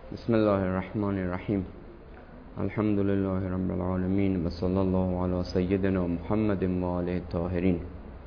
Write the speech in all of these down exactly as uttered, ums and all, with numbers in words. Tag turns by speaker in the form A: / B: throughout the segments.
A: بسم الله الرحمن الرحيم الحمد لله رب العالمين وصلى الله على سيدنا محمد وآله الطاهرين.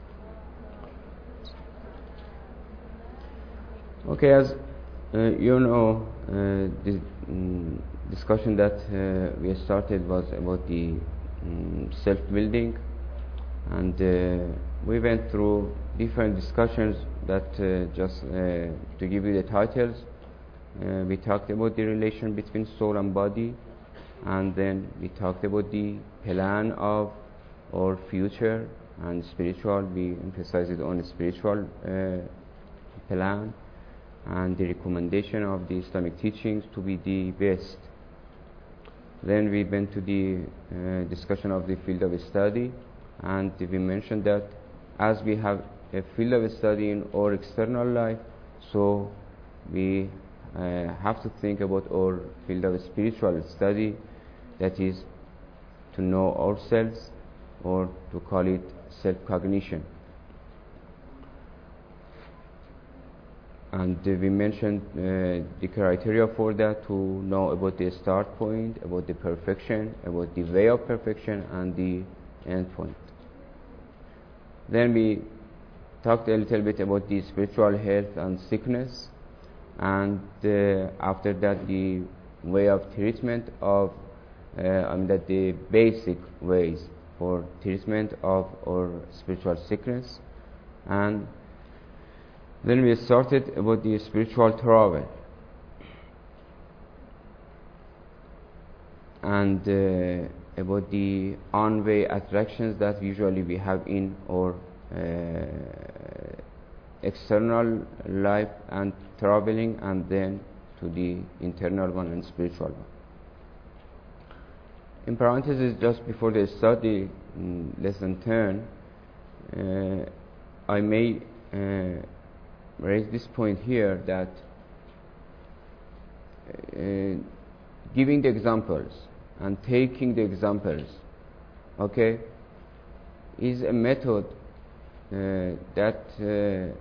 A: Okay, as uh, you know, uh, the um, discussion that uh, we started was about the um, self-building, and uh, we went through different discussions that uh, just uh, to give you the titles. Uh, we talked about the relation between soul and body, and then we talked about the plan of our future and spiritual. We emphasized on spiritual uh, plan and the recommendation of the Islamic teachings to be the best. Then we went to the uh, discussion of the field of study, and we mentioned that as we have a field of study in our external life, so we uh, have to think about our field of spiritual study, that is to know ourselves, or to call it self-cognition. And uh, we mentioned uh, the criteria for that, to know about the start point, about the perfection, about the way of perfection, and the end point. Then we talked a little bit about the spiritual health and sickness, and uh, after that the way of treatment of, uh, I mean that the basic ways for treatment of our spiritual sickness. And then we started about the spiritual travel, and uh, about the on-way attractions that usually we have in our uh, external life and traveling, and then to the internal one and spiritual one. In parentheses, just before the study, in lesson ten, uh, I may uh, raise this point here, that uh, giving the examples and taking the examples, okay, is a method uh, that uh,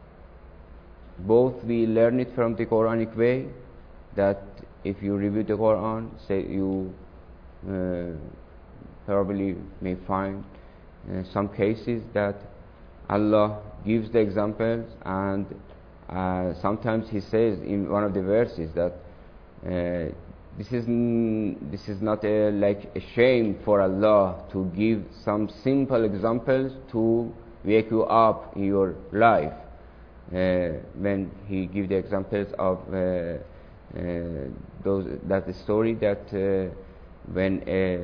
A: both we learn it from the Quranic way, that if you review the Quran, say you uh, probably may find uh, some cases that Allah gives the examples, and uh, sometimes He says in one of the verses that uh, this is n this is not a, like a shame for Allah to give some simple examples to wake you up in your life. Uh, when He gives the examples of uh, uh, those that the story that uh, when a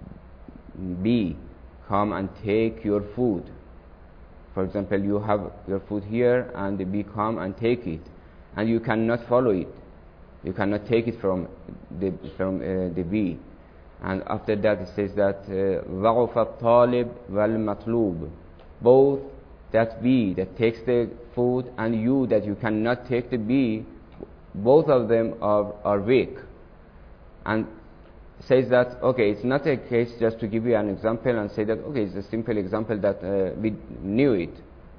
A: bee come and take your food. For example, you have your food here, and the bee come and take it, and you cannot follow it. You cannot take it from the from uh, the bee. And after that, it says that ضَعُفَ الطَّالِبْ وَالْمَطْلُوبِ. Both that bee that takes the food and you that you cannot take the bee, both of them are are weak. And says that, okay, it's not a case just to give you an example and say that, okay, it's a simple example that uh, we knew it.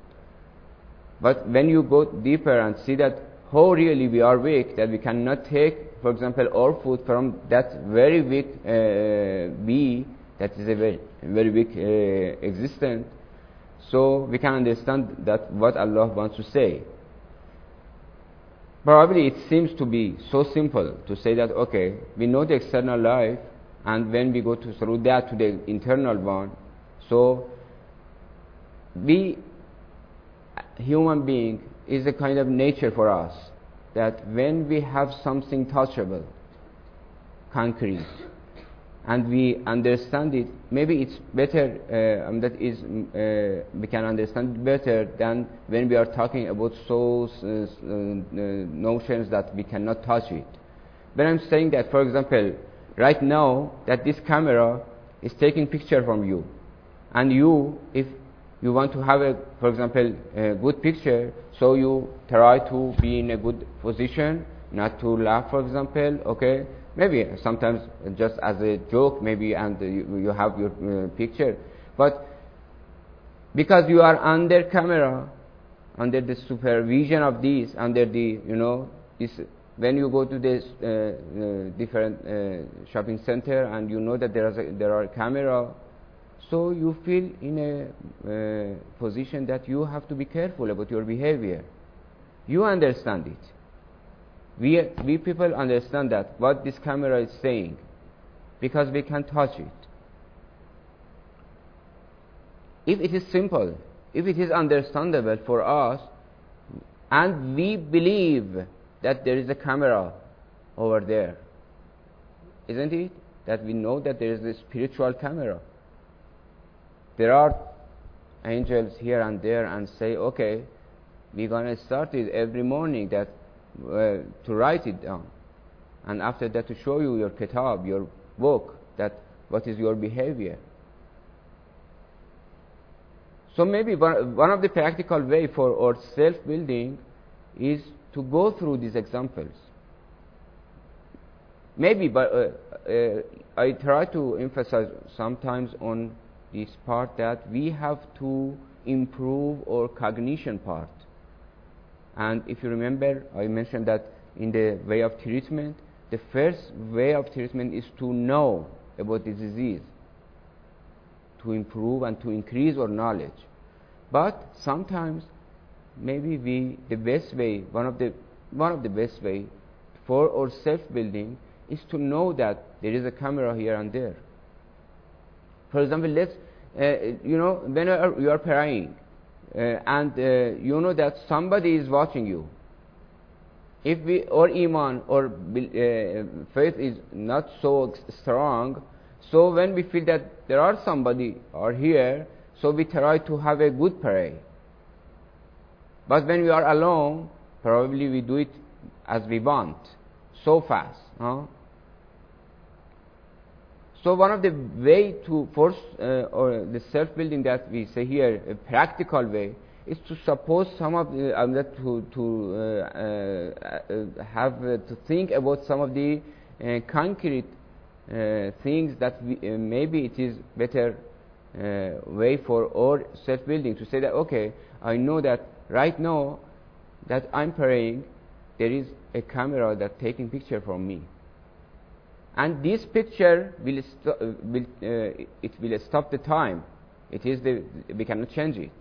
A: But when you go deeper and see that how really we are weak, that we cannot take, for example, our food from that very weak uh, bee, that is a very, very weak uh, existence, so we can understand that what Allah wants to say. Probably it seems to be so simple to say that, okay, we know the external life, and when we go to through that to the internal one, so we, human being, is a kind of nature for us, that when we have something touchable, concrete, and we understand it, maybe it's better, uh, um, that is, uh, we can understand it better than when we are talking about souls, uh, uh, notions that we cannot touch it. But I'm saying that, for example, right now, that this camera is taking picture from you, and you, if you want to have a, for example, a good picture, so you try to be in a good position, not to laugh, for example, okay? Maybe sometimes just as a joke, maybe, and you, you have your uh, picture. But because you are under camera, under the supervision of these, under the, you know, this when you go to this uh, uh, different uh, shopping center and you know that there is a, there are camera, so you feel in a uh, position that you have to be careful about your behavior. You understand it. We, we people understand that what this camera is saying because we can touch it. If it is simple, if it is understandable for us, and we believe that there is a camera over there, isn't it? That we know that there is a spiritual camera. There are angels here and there and say, okay, we're going to start it every morning that uh, to write it down. And after that to show you your kitab, your book, that what is your behavior. So maybe one of the practical way for our self-building is to go through these examples. Maybe, but uh, uh, I try to emphasize sometimes on this part that we have to improve our cognition part. And if you remember, I mentioned that in the way of treatment, the first way of treatment is to know about the disease, to improve and to increase our knowledge. But sometimes maybe we the best way one of the one of the best way for our self-building is to know that there is a camera here and there. For example, let's uh, you know when you are praying uh, and uh, you know that somebody is watching you. If we or iman or uh, faith is not so strong, so when we feel that there are somebody are here, so we try to have a good prayer. But when we are alone, probably we do it as we want, so fast. Huh? So one of the way to force uh, or the self-building that we say here, a practical way, is to suppose some of the, um, that to to uh, uh, have uh, to think about some of the uh, concrete uh, things that we, uh, maybe it is better uh, way for our self-building to say that okay, I know that right now that I'm praying, there is a camera that taking picture from me, and this picture will, st will uh, it will stop the time. It is the we cannot change it.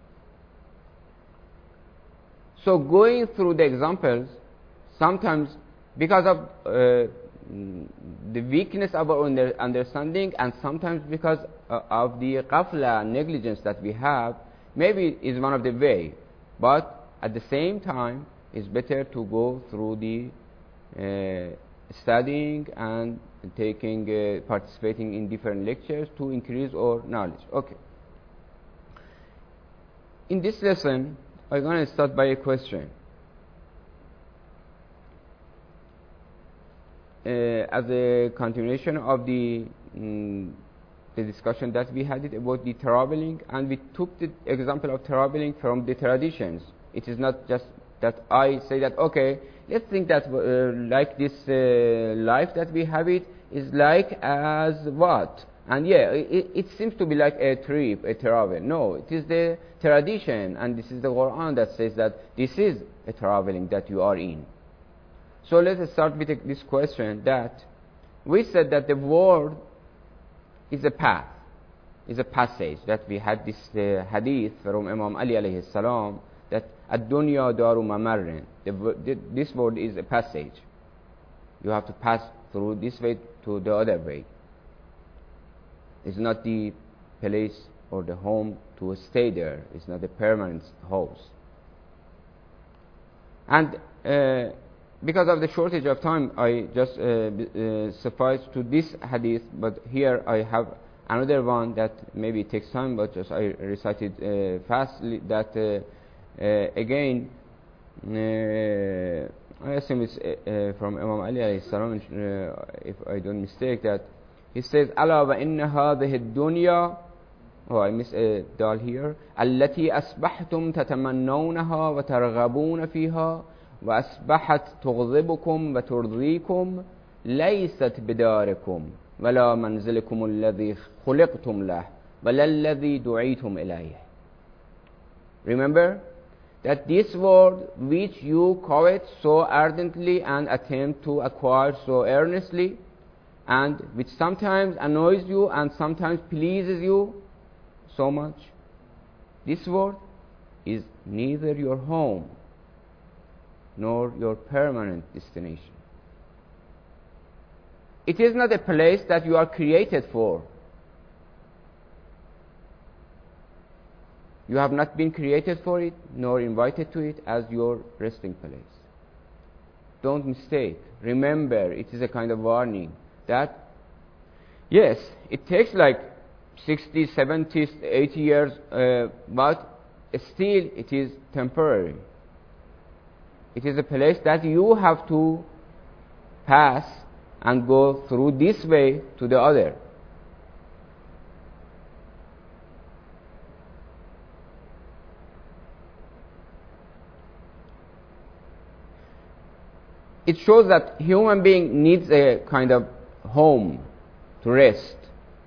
A: So going through the examples, sometimes because of uh, the weakness of our under understanding, and sometimes because uh, of the ghafla, negligence that we have, maybe is one of the way. But at the same time, it's better to go through the uh, studying and taking, uh, participating in different lectures to increase our knowledge. Okay. In this lesson, I'm going to start by a question. Uh, as a continuation of the mm, the discussion that we had it about the traveling, and we took the example of traveling from the traditions. It is not just that I say that okay, let's think that uh, like this uh, life that we have it is like as what, and yeah, it, it seems to be like a trip, a travel. No, it is the tradition, and this is the Quran that says that this is a traveling that you are in. So let us start with this question that we said that the world is a path, is a passage, that we had this uh, hadith from Imam Ali alayhi salam that ad-dunya daru mamarrin, this world is a passage. You have to pass through this way to the other way. It's not the place or the home to stay there. It's not a permanent house. And uh, because of the shortage of time, I just uh, uh, suffice to this hadith, but here I have another one that maybe takes time, but just I recited uh, fastly, that uh, uh, again, uh, I assume it's uh, uh, from Imam Ali alayhi salam, uh, if I don't mistake, that he says, أَلَا وَإِنَّ هَذِهِ الدُّنْيَا, oh, I miss a dal here, التي أصبحتم تتمنونها وترغبون فيها وأصبحت تغضبكم وترضيكم ليست بداركم ولا منزلكم الذي خلقتم له ولا الذي دعيتم إليه. Remember that this world which you covet so ardently and attempt to acquire so earnestly, and which sometimes annoys you and sometimes pleases you so much, this world is neither your home nor your permanent destination. It is not a place that you are created for. You have not been created for it, nor invited to it as your resting place. Don't mistake. Remember, it is a kind of warning that, yes, it takes like sixty, seventy, eighty years, uh, but still it is temporary. It is a place that you have to pass and go through this way to the other. It shows that human being needs a kind of home to rest.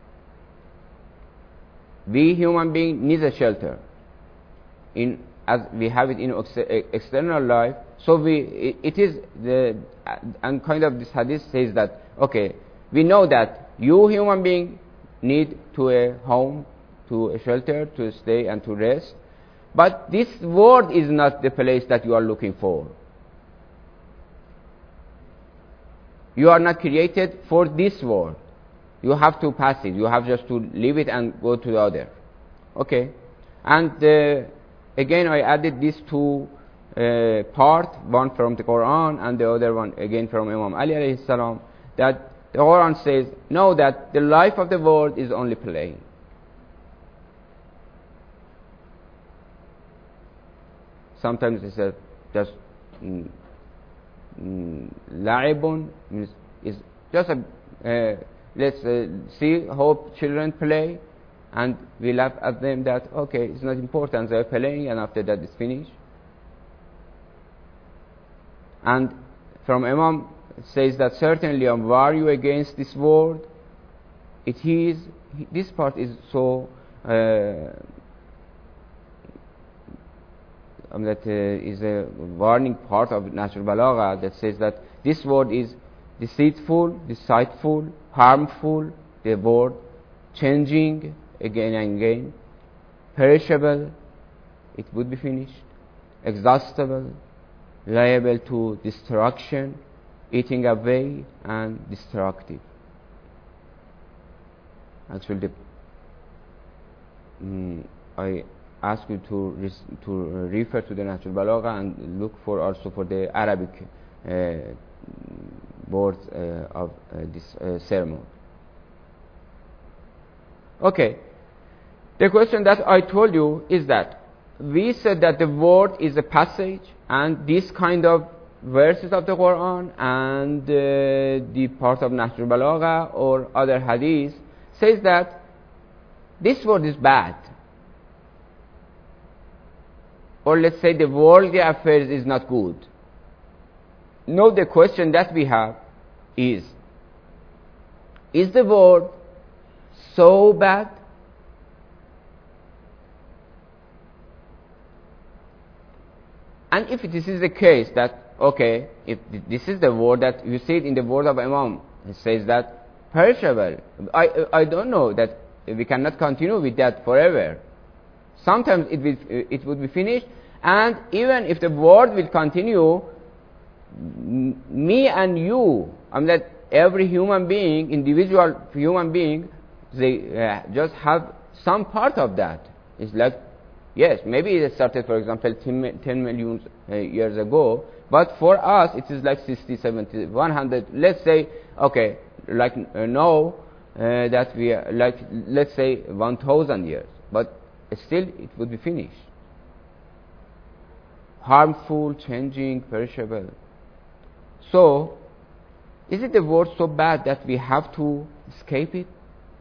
A: We human being needs a shelter, in as we have it in ex external life. So we it, it is the and kind of this hadith says that okay, we know that you human being need to a home, to a shelter, to stay and to rest. But this world is not the place that you are looking for. You are not created for this world. You have to pass it. You have just to leave it and go to the other. Okay. And uh, again, I added these two uh, parts, one from the Quran and the other one again from Imam Ali alayhi salam, that the Quran says, know that the life of the world is only playing. Sometimes it says just mm, la'ibun means is just a uh, let's uh, see how children play, and we laugh at them that okay, it's not important, they're playing and after that it's finished. And from Imam it says that certainly I warn you against this world. It is this part is so uh, Um, that uh, is a warning part of Nahjul Balagha that says that this word is deceitful, deceitful, harmful, the word changing again and again, perishable, it would be finished, exhaustible, liable to destruction, eating away, and destructive. Actually, the, mm, I ask you to to refer to the Nahjul Balagha and look for also for the Arabic uh, words uh, of uh, this uh, sermon. Okay, the question that I told you is that we said that the word is a passage, and this kind of verses of the Quran and uh, the part of Nahjul Balagha or other hadith says that this word is bad. Or let's say the worldly affairs is not good. No, the question that we have is, is the world so bad? And if this is the case that, okay, if this is the word that you see it in the word of Imam, it says that perishable. I, I don't know that we cannot continue with that forever. Sometimes it will, it would be finished, and even if the world will continue, me and you, I mean that every human being, individual human being, they uh, just have some part of that. It's like, yes, maybe it started, for example, ten million uh, years ago, but for us it is like sixty, seventy, one hundred, let's say, okay, like uh, now uh, that we are, like, let's say one thousand years, but still it would be finished. Harmful, changing, perishable. So, is it the word so bad that we have to escape it?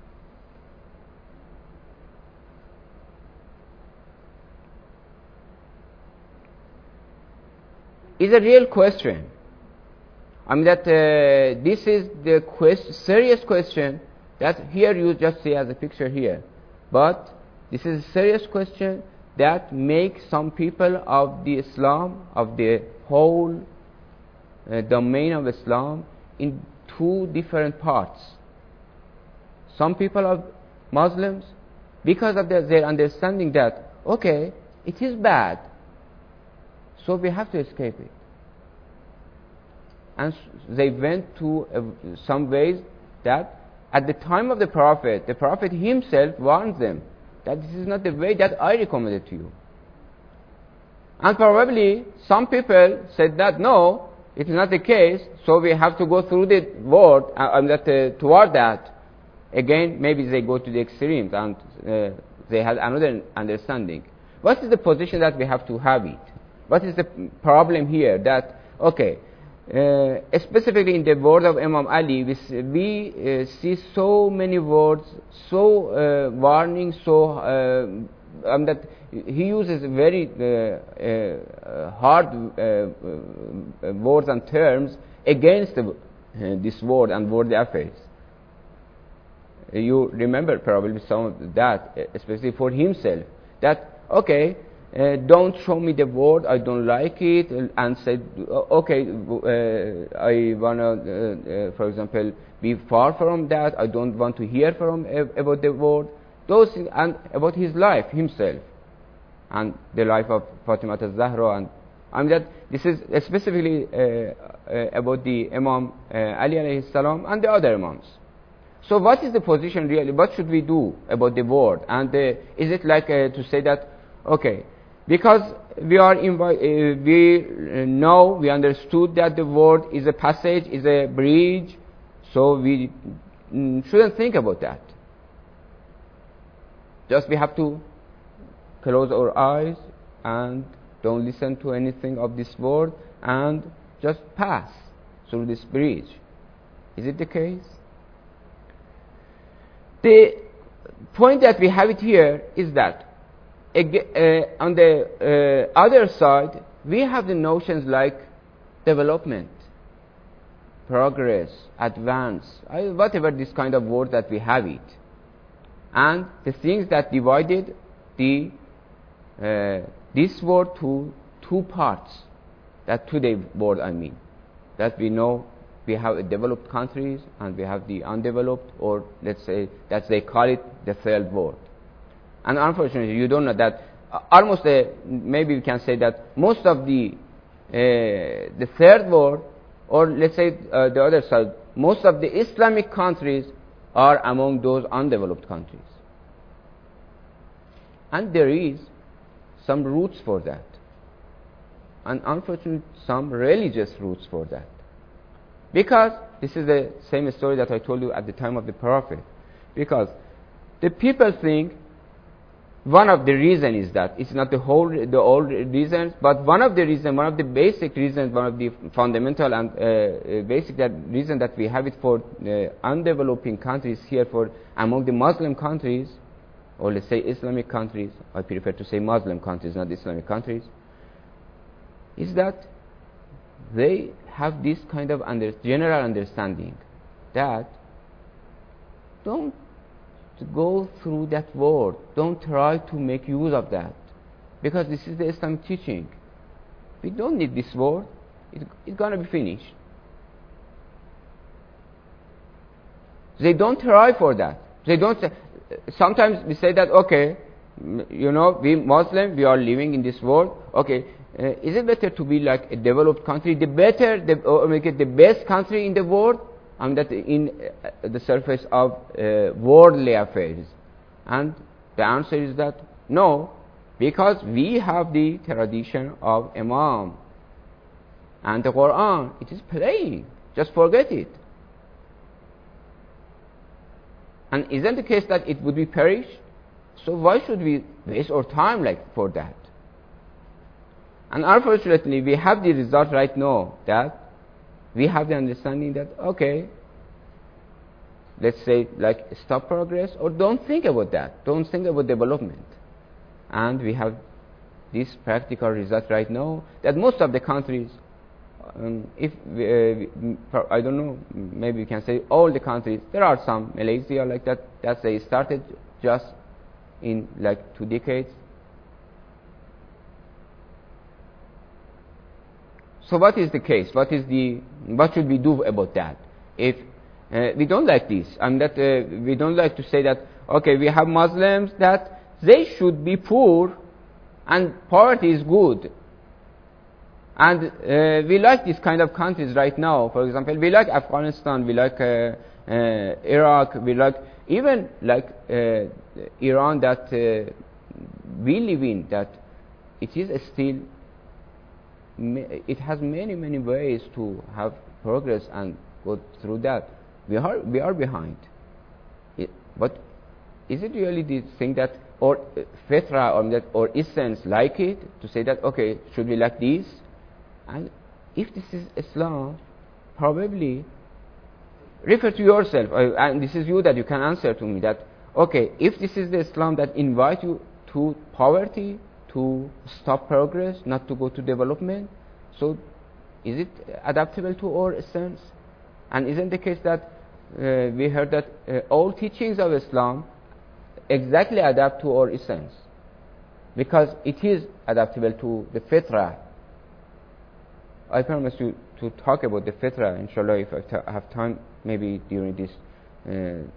A: It's a real question. I mean that uh, this is the quest serious question that here you just see as a picture here. But this is a serious question that make some people of the Islam, of the whole uh, domain of Islam, in two different parts. Some people are Muslims because of their, their understanding that, okay, it is bad, so we have to escape it. And they went to uh, some ways that at the time of the Prophet, the Prophet himself warned them that this is not the way that I recommended to you. And probably some people said that no, it is not the case, so we have to go through the word uh, that, uh, toward that. Again, maybe they go to the extremes and uh, they had another understanding. What is the position that we have to have it? What is the problem here? That, okay, uh, specifically in the word of Imam Ali, we, we uh, see so many words, so uh, warning, so uh, um, that he uses very uh, uh, hard uh, uh, words and terms against the, uh, this word and worldly affairs. You remember probably some of that, especially for himself, that, okay, uh, don't show me the word, I don't like it, and said, okay, uh, I want to, uh, uh, for example, be far from that, I don't want to hear from uh, about the word, those things, and about his life, himself, and the life of Fatima al-Zahra, and I mean that this is specifically uh, uh, about the Imam uh, Ali alayhi salam and the other Imams. So what is the position really? What should we do about the word? And uh, is it like uh, to say that, okay, because we are invi uh, we uh, know, we understood that the word is a passage, is a bridge, so we mm, shouldn't think about that. Just we have to close our eyes and don't listen to anything of this word and just pass through this bridge. Is it the case? The point that we have it here is that uh, on the uh, other side, we have the notions like development, progress, advance, whatever this kind of word that we have it. And the things that divided the uh, this word to two parts, that today word I mean, that we know we have developed countries and we have the undeveloped, or let's say that they call it the third world. And unfortunately, you don't know that. Uh, almost, uh, maybe we can say that most of the uh, the third world, or let's say uh, the other side, most of the Islamic countries are among those undeveloped countries. And there is some roots for that, and unfortunately, some religious roots for that. Because this is the same story that I told you at the time of the Prophet. Because the people think one of the reasons is that it's not the whole, the all reasons, but one of the reasons, one of the basic reasons, one of the fundamental and uh, basic that reason that we have it for uh, undeveloping countries here, for among the Muslim countries, or let's say Islamic countries, I prefer to say Muslim countries, not Islamic countries, is that they have this kind of under, general understanding that don't go through that word, don't try to make use of that, because this is the Islamic teaching. We don't need this word, it, it's going to be finished. They don't try for that. They don't say, sometimes we say that, okay, you know, we Muslim, we are living in this world, okay, Uh, is it better to be like a developed country, the better, the, or make it the best country in the world, and that in uh, the surface of uh, worldly affairs? And the answer is that no, because we have the tradition of Imam and the Quran. It is plain, just forget it. And isn't the case that it would be perished? So why should we waste our time like for that? And unfortunately, we have the result right now that we have the understanding that, okay, let's say like stop progress, or don't think about that, don't think about development. And we have this practical result right now that most of the countries, um, if we, uh, I don't know, maybe we can say all the countries, there are some, Malaysia like that, that they started just in like two decades, So what is the case? What is the, what should we do about that? If uh, we don't like this, and that uh, we don't like to say that, okay, we have Muslims that they should be poor and poverty is good. And uh, we like this kind of countries right now. For example, we like Afghanistan, we like uh, uh, Iraq, we like even like uh, Iran that uh, we live in, that it is still, it has many, many ways to have progress and go through that. We are, we are behind. It, but is it really the thing that, or uh, Fitra, or that, or essence like it, to say that, okay, should we like this? And if this is Islam, probably refer to yourself, uh, and this is you that you can answer to me that, okay, if this is the Islam that invite you to poverty, to stop progress, not to go to development, so is it adaptable to our essence? And isn't the case that uh, we heard that uh, all teachings of Islam exactly adapt to our essence, because it is adaptable to the fitrah. I promise you to talk about the fitrah, inshallah, if I have time, maybe during this, uh,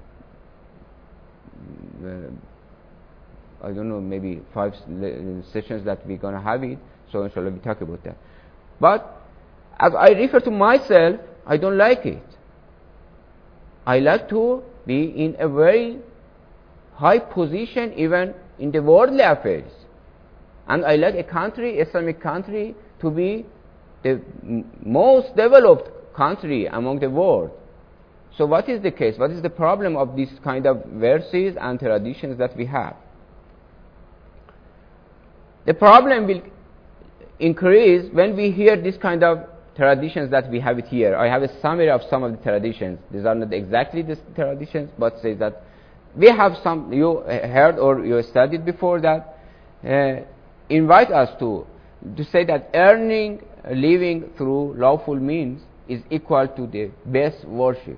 A: uh, I don't know, maybe five sessions that we're going to have it, so inshallah we talk about that. But as I refer to myself, I don't like it. I like to be in a very high position even in the worldly affairs. And I like a country, Islamic country, to be the most developed country among the world. So what is the case? What is the problem of this kind of verses and traditions that we have? The problem will increase when we hear this kind of traditions that we have it here. I have a summary of some of the traditions. These are not exactly the traditions, but say that we have some, you heard or you studied before that, uh, invite us to, to say that earning a living through lawful means is equal to the best worship.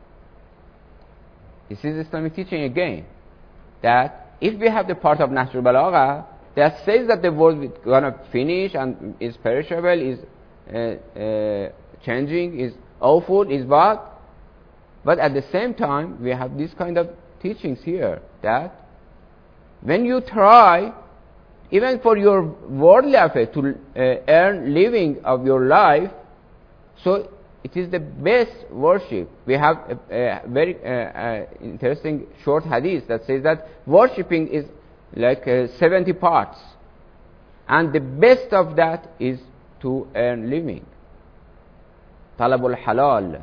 A: This is Islamic teaching again, that if we have the part of Nahj al-Balagha that says that the world is going to finish and is perishable, is uh, uh, changing, is awful, is bad, but at the same time we have this kind of teachings here, that when you try, even for your worldly affair, to uh, earn living of your life, so it is the best worship. We have a, a very uh, uh, interesting short hadith that says that worshipping is like uh, seventy parts, and the best of that is to earn living. Talabul halal.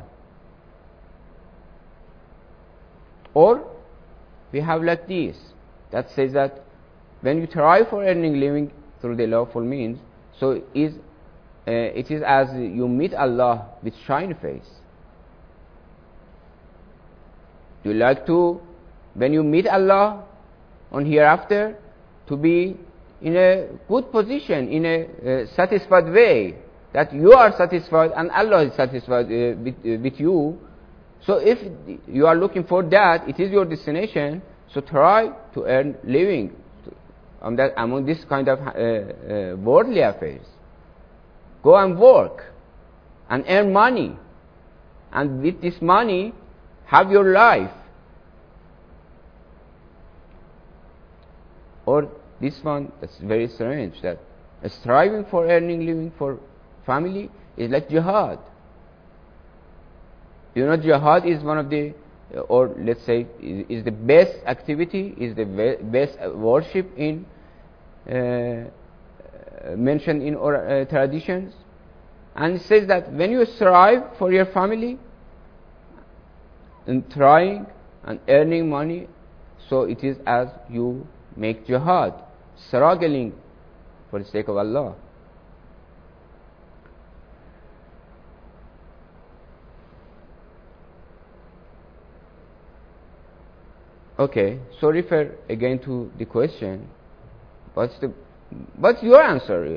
A: Or we have like this, that says that when you try for earning living through the lawful means, so is uh, it is as you meet Allah with shiny face. Do you like to, when you meet Allah on hereafter, to be in a good position, in a uh, satisfied way, that you are satisfied and Allah is satisfied uh, with, uh, with you? So if you are looking for that, it is your destination, so try to earn living um, that among this kind of uh, uh, worldly affairs. Go and work and earn money, and with this money have your life. Or this one, that's very strange, that striving for earning living for family is like jihad. You know, jihad is one of the, or let's say, is, is the best activity, is the best worship in uh, mentioned in our uh, traditions. And it says that when you strive for your family and trying and earning money, so it is as you make jihad, struggling for the sake of Allah. Okay, so refer again to the question. What's the, what's your answer?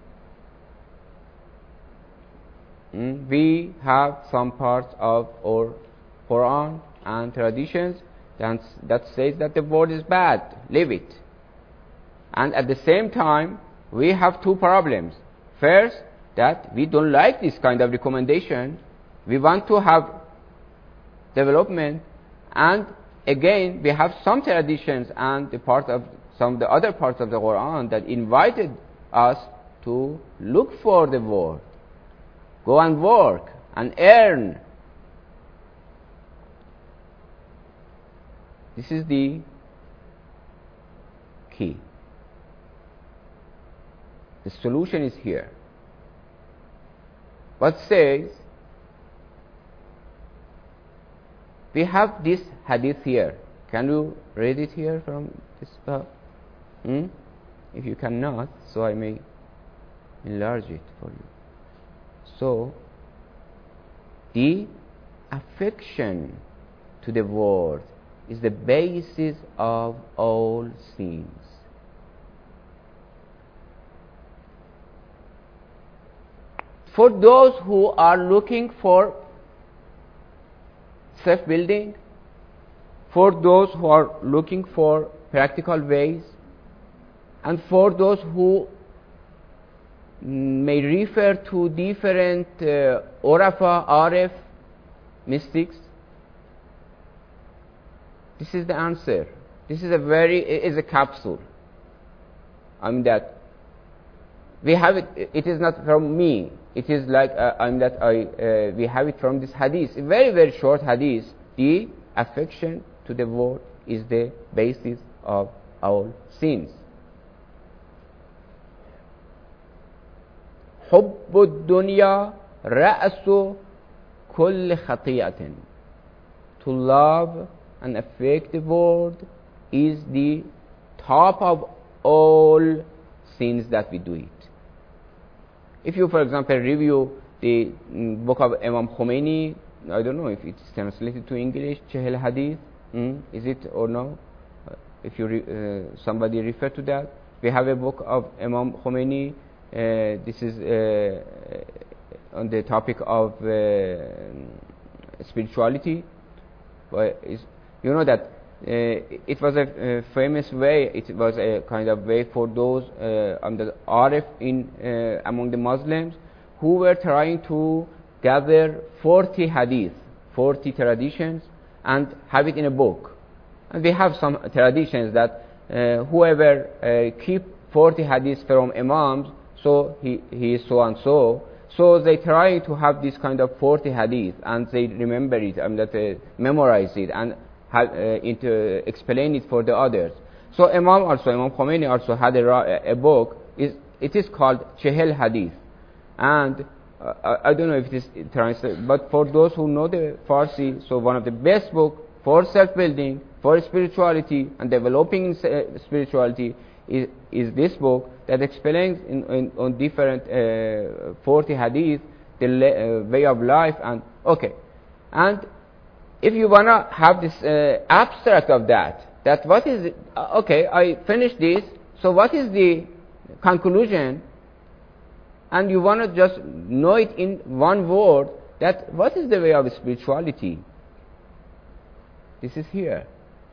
A: Mm, we have some parts of our Quran and traditions that, that says that the world is bad, leave it. And at the same time, we have two problems. First, that we don't like this kind of recommendation. We want to have development, and again we have some traditions and the part of some of the other parts of the Quran that invited us to look for the word, go and work and earn. This is the key. The solution is here. What says, we have this hadith here. Can you read it here from this book? Hmm? If you cannot, so I may enlarge it for you. So, the affection to the word is the basis of all sins. For those who are looking for self-building, for those who are looking for practical ways, and for those who may refer to different uh, Orafa, Arif, mystics, this is the answer. This is a very, it is a capsule. I mean that we have it, it is not from me. It is like, uh, I mean that I, uh, we have it from this hadith. A very, very short hadith. The affection to the word is the basis of all sins. حب الدنيا رأس كل خطيئة. To love and affect the world is the top of all sins that we do it. If you, for example, review the mm, book of Imam Khomeini, I don't know if it's translated to English, Chehel Hadith, mm, is it or no? Uh, if you re, uh, somebody refer to that, we have a book of Imam Khomeini. Uh, this is uh, on the topic of uh, spirituality. But you know that uh, it was a, a famous way. It was a kind of way for those uh, um, the Arif in uh, among the Muslims who were trying to gather forty hadith, forty traditions, and have it in a book. And we have some traditions that uh, whoever uh, keep forty hadiths from imams, so he, he is so and so. So they try to have this kind of forty hadith, and they remember it, and that they memorize it, and have, uh, into, explain it for the others. So Imam also, Imam Khomeini also had a, a book. Is it is called Chehel Hadith, and uh, I, I don't know if it is translated, but for those who know the Farsi, so one of the best book for self-building, for spirituality and developing spirituality is, is this book that explains in, in, on different uh, forty hadith the le- uh, way of life. And okay, and if you wanna have this uh, abstract of that, that what is it? Uh, okay, I finished this. So what is the conclusion? And you wanna just know it in one word. That what is the way of spirituality? This is here.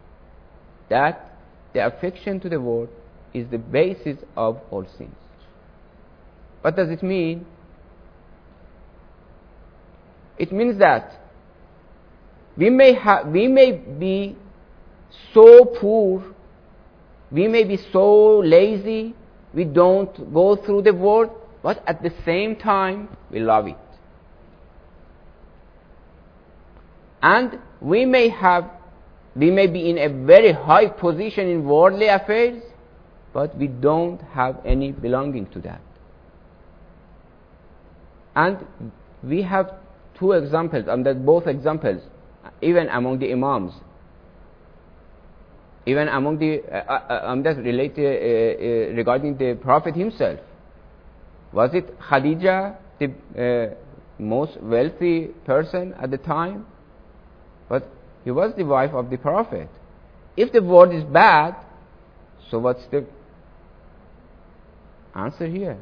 A: That the affection to the word is the basis of all sins. What does it mean? It means that we may have, we may be so poor, we may be so lazy, we don't go through the word, but at the same time we love it. And we may have, we may be in a very high position in worldly affairs, but we don't have any belonging to that. And we have two examples, and that both examples, even among the imams, even among the, uh, uh, um, that related uh, uh, regarding the Prophet himself. Was it Khadija, the uh, most wealthy person at the time? But he was the wife of the Prophet. If the word is bad, so what's the answer here?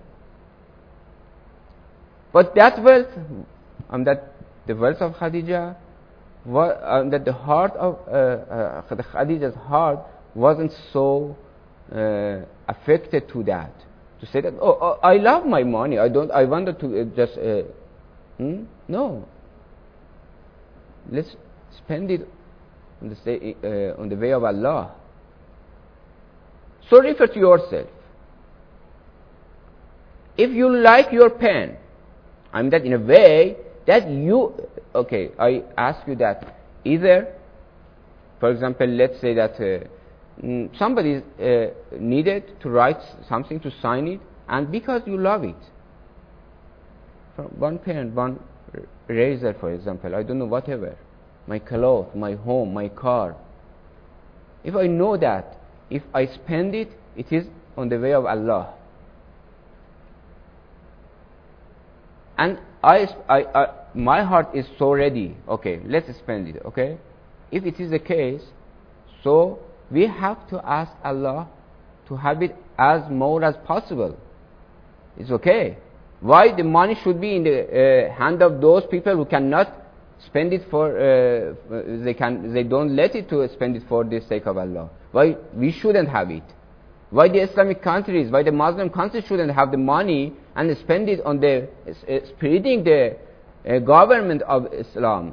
A: But that wealth, um, that the wealth of Khadija, was, um, that the heart of uh, uh, Khadija's heart wasn't so uh, affected to that. To say that, oh, oh I love my money, I don't, I wanted to uh, just, uh, hmm? No. Let's spend it on the, say, uh, on the way of Allah. So refer to yourself. If you like your pen, I mean that in a way that you, okay, I ask you that either, for example, let's say that uh, somebody uh, needed to write something, to sign it, and because you love it, from one pen, one razor, for example, I don't know, whatever, my clothes, my home, my car, if I know that if I spend it, it is on the way of Allah, and I, I, I, my heart is so ready, okay, let's spend it, okay? If it is the case, so we have to ask Allah to have it as more as possible. It's okay. Why the money should be in the uh, hand of those people who cannot spend it for, uh, they can, they don't let it to spend it for the sake of Allah? Why we shouldn't have it? Why the Islamic countries, why the Muslim countries shouldn't have the money and spend it on the uh, spreading the uh, government of Islam?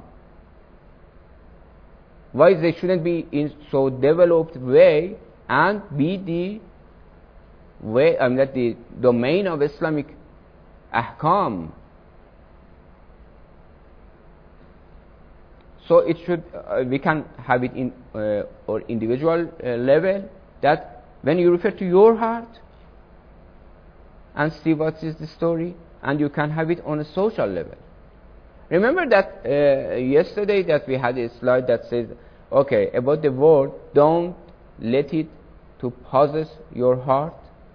A: Why they shouldn't be in so developed way and be the way, I mean, that the domain of Islamic ahkam? So it should, uh, we can have it in uh, or individual uh, level, that when you refer to your heart and see what is the story, and you can have it on a social level. Remember that uh, yesterday that we had a slide that says, okay, about the word, don't let it to possess your heart.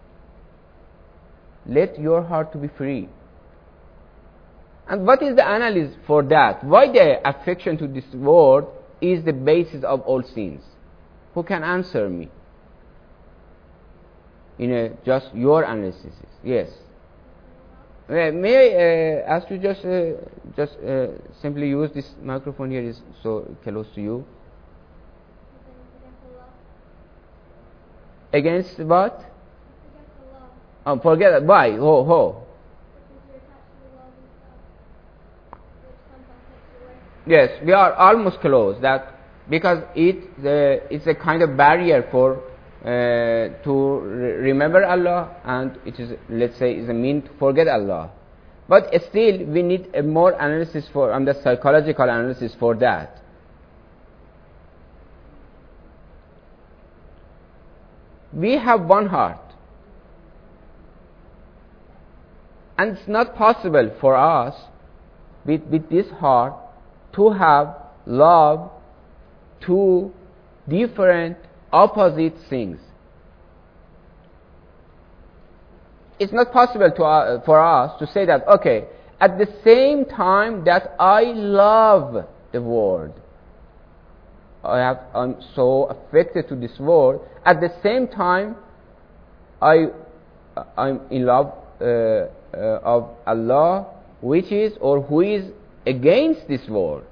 A: Let your heart to be free. And what is the analysis for that? Why the affection to this word is the basis of all sins? Who can answer me? In a, just your analysis. Yes. Uh, may I uh, ask you just uh, just uh, simply use this microphone here, is so close to you. Against what? Oh, forget it. Why? Ho ho. Yes, we are almost close. That because it uh, it's a kind of barrier for uh, to re remember Allah, and it is, let's say, is a mean to forget Allah. But still, we need a more analysis for, and um, the psychological analysis for that. We have one heart, and it's not possible for us with, with this heart to have love two different opposite things. It's not possible to, uh, for us to say that, okay, at the same time that I love the world, I have, I'm so affected to this world, at the same time I, I'm in love uh, uh, of Allah, which is, or who is against this world.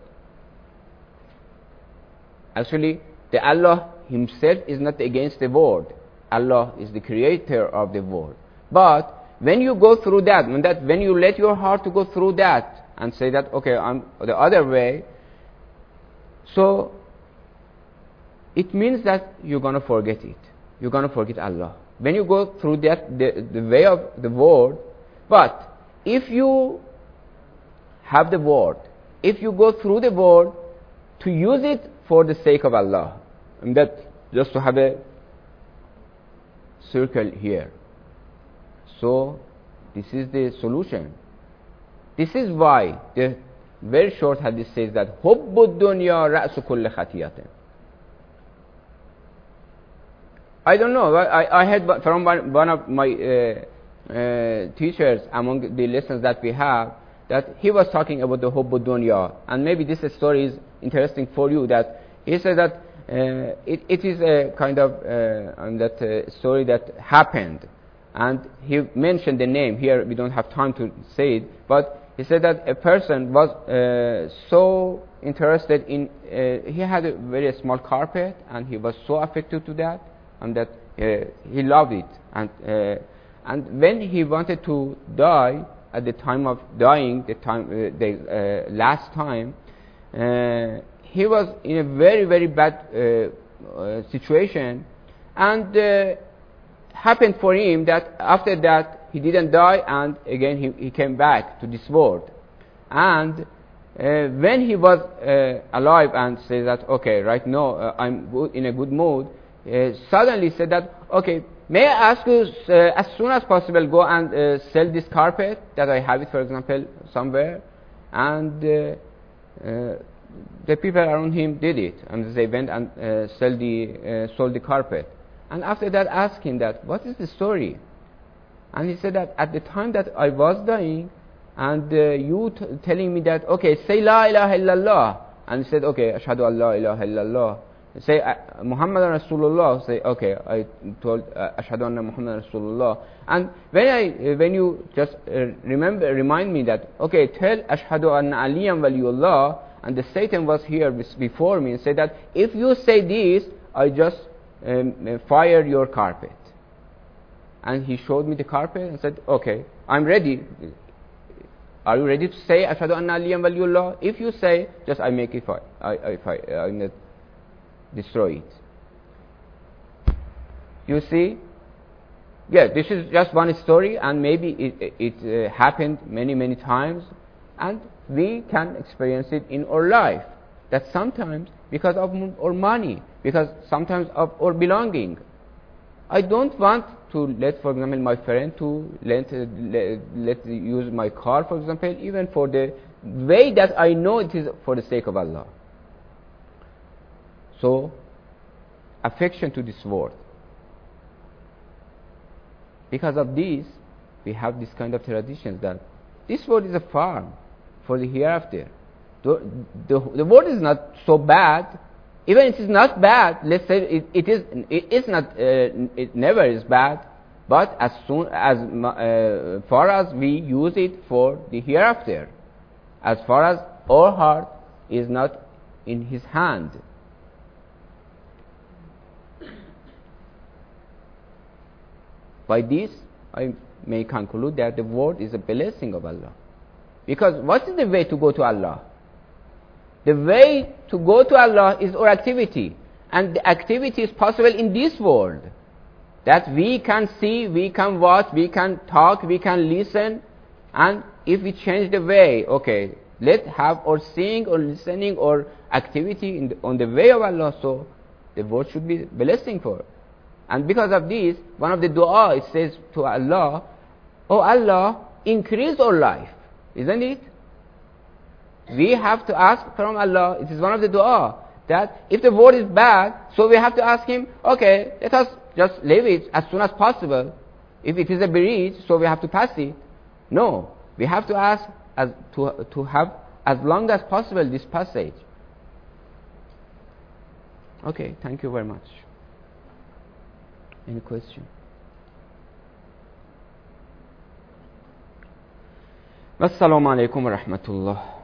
A: Actually, the Allah Himself is not against the world. Allah is the creator of the world. But when you go through that, when that, when you let your heart to go through that and say that, okay, I'm the other way, so it means that you're gonna forget it. You're gonna forget Allah. When you go through that, the, the way of the word, but if you have the word, if you go through the word to use it for the sake of Allah, and that just to have a circle here. So this is the solution. This is why the very short hadith says that حُبُّ الدُّنْيَا رَأْسُ كُلِّ خَطِيَةٍ. I don't know, I, I heard from one, one of my uh, uh, teachers among the lessons that we have, that he was talking about the حُبُّ الدُّنْيا, and maybe this story is interesting for you, that he said that uh, it, it is a kind of uh, that uh, story that happened, and he mentioned the name. Here we don't have time to say it, but he said that a person was uh, so interested in, uh, he had a very small carpet, and he was so affected to that, and that uh, he loved it, and uh, And when he wanted to die, at the time of dying, the time, uh, the uh, last time, uh, he was in a very, very bad uh, uh, situation, and uh, happened for him that after that he didn't die, and again he, he came back to this world. And uh, when he was uh, alive and said that, okay, right now uh, I'm good, in a good mood, uh, suddenly said that, okay, may I ask you uh, as soon as possible go and uh, sell this carpet that I have it, for example, somewhere. And uh, uh, the people around him did it, and they went and uh, sell the, uh, sold the carpet. And after that asked him that, what is the story? And he said that at the time that I was dying, and uh, you t telling me that, okay, say La ilaha illallah. And he said, okay, Ashhadu an la ilaha illallah. Say uh, Muhammadan Rasulullah. Say, okay, I told uh, Ashhadu anna Muhammadan Rasulullah. And when I, uh, when you just uh, remember, remind me that, okay, tell Ashhadu anna Aliyan Waliullah, and the Satan was here before me and said that if you say this, I just um, fire your carpet. And he showed me the carpet and said, okay, I'm ready. Are you ready to say Ashhadu anna Aliyan Waliullah? If you say, just I make it fire. I, I, I, I not destroy it. You see? Yeah, this is just one story, and maybe it, it uh, happened many, many times, and we can experience it in our life. That sometimes because of our money, because sometimes of our belonging. I don't want to let, for example, my friend to let, uh, let, let use my car, for example, even for the way that I know it is for the sake of Allah. So, affection to this world. Because of this, we have this kind of traditions that this world is a farm for the hereafter. The, the, the world is not so bad. Even if it is not bad, let's say it, it is it is not, uh, it never is bad, but as soon as uh, far as we use it for the hereafter, as far as our heart is not in His hand. By this, I may conclude that the world is a blessing of Allah. Because what is the way to go to Allah? The way to go to Allah is our activity. And the activity is possible in this world. That we can see, we can watch, we can talk, we can listen. And if we change the way, okay, let's have our seeing or listening or activity in the, on the way of Allah, so the world should be blessing for. And because of this, one of the dua, it says to Allah, oh Allah, increase our life. Isn't it? We have to ask from Allah, it is one of the dua, that if the world is bad, so we have to ask Him, okay, let us just leave it as soon as possible. If it is a bridge, so we have to pass it. No, we have to ask as to, to have as long as possible this passage. Okay, thank you very much. Any question? Wassalamu alaikum wa rahmatullah.